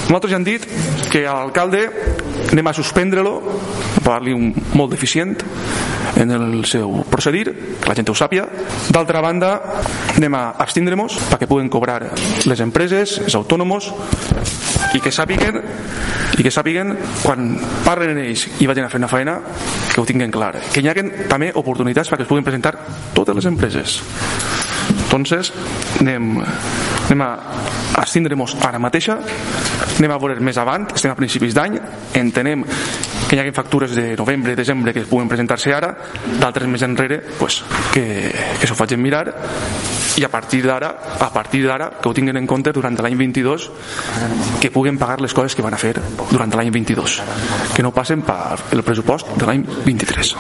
Nosaltres ja hem dit que a l'alcalde anem a suspendre-lo, a pagar-li molt deficient en el seu procedir, que la gent ho sàpia. D'altra banda, anem a abstindre-nos perquè puguen cobrar les empreses, els autònoms, i que sàpiguen quan parlen ells i vagin a fer una feina, que ho tinguin clar, que hi hagi també oportunitats perquè es puguin presentar totes les empreses. Entonces anem a abstindre-nos ara mateixa, anem a veure més avant, estem a principis d'any, entenem que hi hagi factures de novembre, desembre que puguen presentar-se ara, d'altres més enrere, pues, que s'ho facin mirar, i a partir d'ara que ho tinguin en compte durant l'any 22, que puguen pagar les coses que van a fer durant l'any 22, que no passen per el pressupost de l'any 23.